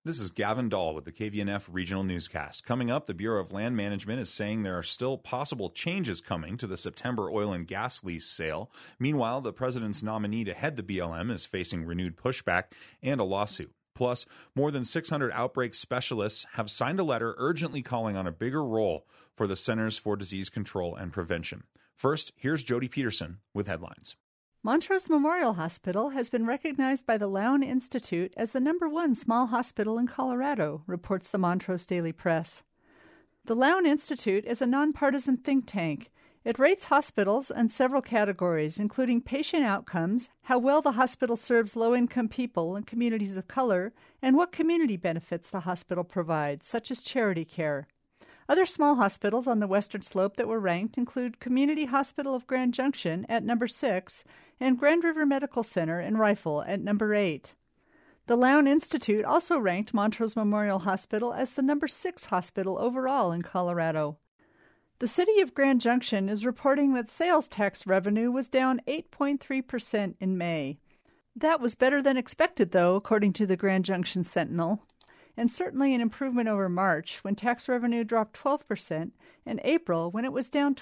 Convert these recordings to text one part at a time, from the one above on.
This is Gavin Dahl with the KVNF Regional Newscast. Coming up, the Bureau of Land Management is saying there are still possible changes coming to the September oil and gas lease sale. Meanwhile, the president's nominee to head the BLM is facing renewed pushback and a lawsuit. Plus, more than 600 outbreak specialists have signed a letter urgently calling on a bigger role for the Centers for Disease Control and Prevention. First, here's Jody Peterson with headlines. Montrose Memorial Hospital has been recognized by the Lown Institute as the #1 small hospital in Colorado, reports the Montrose Daily Press. The Lown Institute is a nonpartisan think tank. It rates hospitals in several categories, including patient outcomes, how well the hospital serves low-income people and communities of color, and what community benefits the hospital provides, such as charity care. Other small hospitals on the Western Slope that were ranked include Community Hospital of Grand Junction at number 6 and Grand River Medical Center in Rifle at number 8. The Lown Institute also ranked Montrose Memorial Hospital as the number 6 hospital overall in Colorado. The city of Grand Junction is reporting that sales tax revenue was down 8.3% in May. That was better than expected, though, according to the Grand Junction Sentinel, and certainly an improvement over March, when tax revenue dropped 12%, and April, when it was down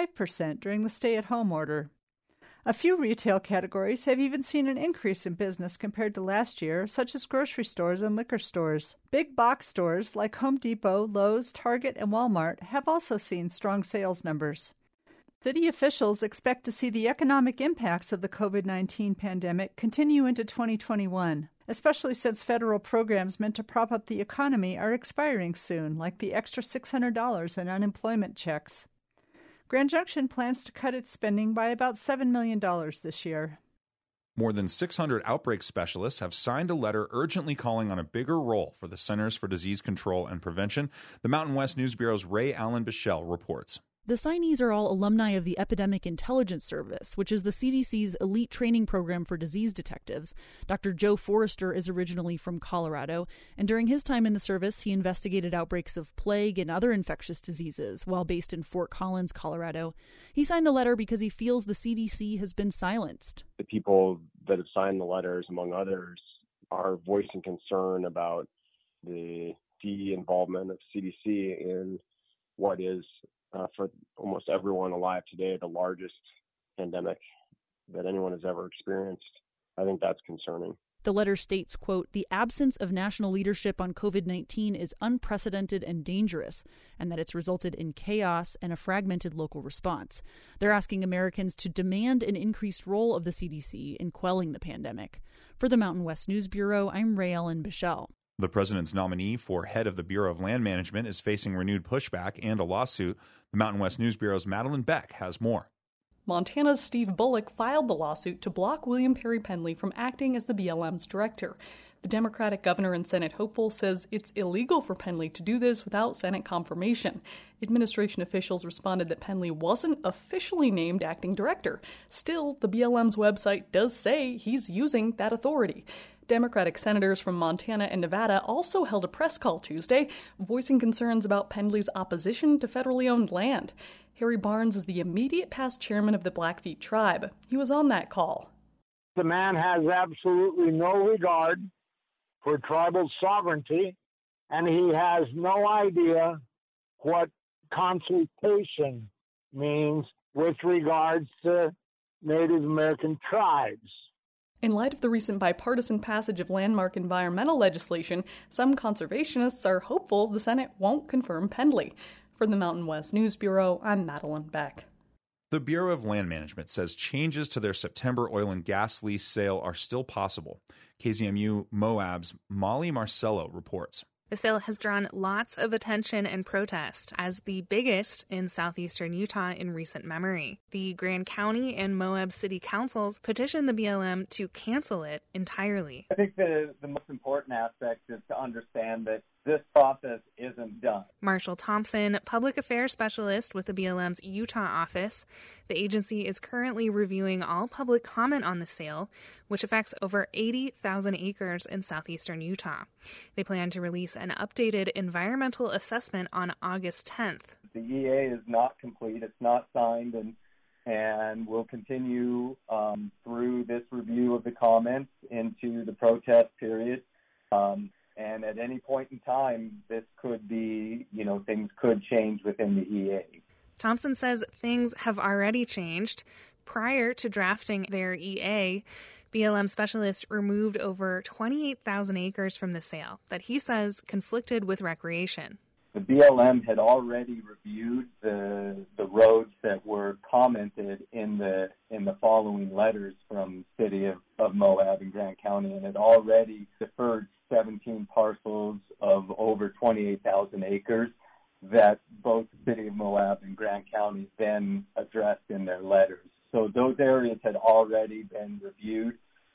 25% during the stay-at-home order. A few retail categories have even seen an increase in business compared to last year, such as grocery stores and liquor stores. Big box stores like Home Depot, Lowe's, Target, and Walmart have also seen strong sales numbers. City officials expect to see the economic impacts of the COVID-19 pandemic continue into 2021, especially since federal programs meant to prop up the economy are expiring soon, like the extra $600 in unemployment checks. Grand Junction plans to cut its spending by about $7 million this year. More than 600 outbreak specialists have signed a letter urgently calling on a bigger role for the Centers for Disease Control and Prevention. The Mountain West News Bureau's Ray Allen Bichelle reports. The signees are all alumni of the Epidemic Intelligence Service, which is the CDC's elite training program for disease detectives. Dr. Joe Forrester is originally from Colorado, and during his time in the service, he investigated outbreaks of plague and other infectious diseases while based in Fort Collins, Colorado. He signed the letter because he feels the CDC has been silenced. The people that have signed the letters, among others, are voicing concern about the involvement of CDC in what is for almost everyone alive today, the largest pandemic that anyone has ever experienced. I think that's concerning. The letter states, quote, "The absence of national leadership on COVID-19 is unprecedented and dangerous, and that it's resulted in chaos and a fragmented local response. They're asking Americans to demand an increased role of the CDC in quelling the pandemic." For the Mountain West News Bureau, I'm Ray Allen Bichelle. The president's nominee for head of the Bureau of Land Management is facing renewed pushback and a lawsuit. The Mountain West News Bureau's Madeline Beck has more. Montana's Steve Bullock filed the lawsuit to block William Perry Penley from acting as the BLM's director. The Democratic governor and Senate hopeful says it's illegal for Penley to do this without Senate confirmation. Administration officials responded that Penley wasn't officially named acting director. Still, the BLM's website does say he's using that authority. Democratic senators from Montana and Nevada also held a press call Tuesday, voicing concerns about Penley's opposition to federally owned land. Harry Barnes is the immediate past chairman of the Blackfeet tribe. He was on that call. The man has absolutely no regard for tribal sovereignty, and he has no idea what consultation means with regards to Native American tribes. In light of the recent bipartisan passage of landmark environmental legislation, some conservationists are hopeful the Senate won't confirm Penley. For the Mountain West News Bureau, I'm Madeline Beck. The Bureau of Land Management says changes to their September oil and gas lease sale are still possible. KZMU Moab's Molly Marcello reports. The sale has drawn lots of attention and protest as the biggest in southeastern Utah in recent memory. The Grand County and Moab City Councils petitioned the BLM to cancel it entirely. I think the most important aspect is to understand that this process isn't done. Marshall Thompson, public affairs specialist with the BLM's Utah office. The agency is currently reviewing all public comment on the sale, which affects over 80,000 acres in southeastern Utah. They plan to release an updated environmental assessment on August 10th. The EA is not complete. It's not signed, and we'll continue through this review of the comments into the protest period. And at any point in time, this could be, things could change within the EA. Thompson says things have already changed. Prior to drafting their EA, BLM specialists removed over 28,000 acres from the sale that he says conflicted with recreation. The BLM had already reviewed the roads that were commented in the following letters from City of Moab and Grant County, and had already deferred 17 parcels of over 28,000 acres that both City of Moab and Grant County then addressed in their letters. So those areas had already been reviewed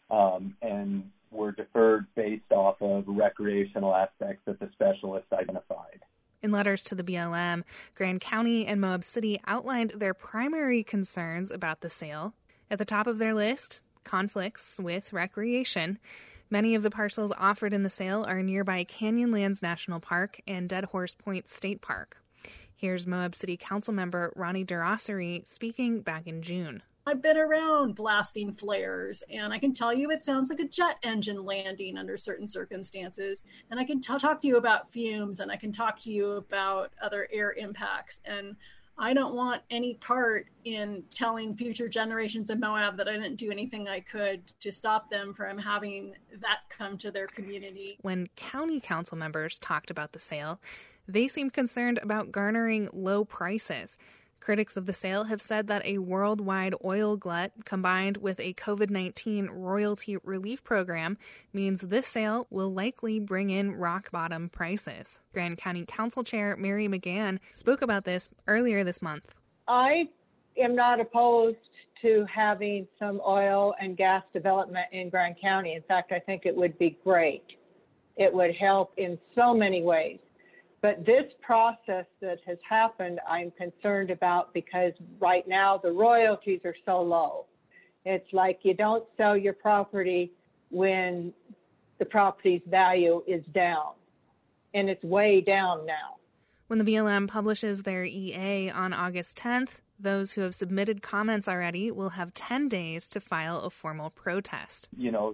and were deferred based off of recreational aspects that the specialists identified. In letters to the BLM, Grand County and Moab City outlined their primary concerns about the sale. At the top of their list, conflicts with recreation. Many of the parcels offered in the sale are nearby Canyonlands National Park and Dead Horse Point State Park. Here's Moab City Council member Ronnie Durassary speaking back in June. I've been around blasting flares, and I can tell you it sounds like a jet engine landing under certain circumstances. And I can talk to you about fumes, and I can talk to you about other air impacts. And I don't want any part in telling future generations of Moab that I didn't do anything I could to stop them from having that come to their community. When county council members talked about the sale, they seemed concerned about garnering low prices. Critics of the sale have said that a worldwide oil glut combined with a COVID-19 royalty relief program means this sale will likely bring in rock-bottom prices. Grand County Council Chair Mary McGann spoke about this earlier this month. I am not opposed to having some oil and gas development in Grand County. In fact, I think it would be great. It would help in so many ways. But this process that has happened, I'm concerned about because right now the royalties are so low. It's like you don't sell your property when the property's value is down, and it's way down now. When the BLM publishes their EA on August 10th, those who have submitted comments already will have 10 days to file a formal protest.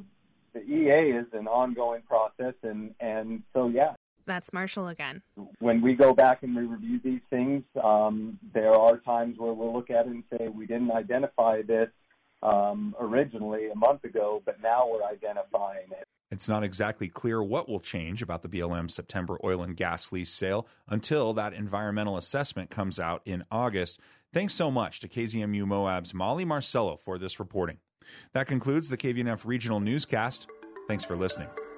The EA is an ongoing process, and so, yeah. That's Marshall again. When we go back and we review these things, there are times where we'll look at it and say, we didn't identify this originally a month ago, but now we're identifying it. It's not exactly clear what will change about the BLM September oil and gas lease sale until that environmental assessment comes out in August. Thanks so much to KZMU Moab's Molly Marcello for this reporting. That concludes the KVNF Regional Newscast. Thanks for listening.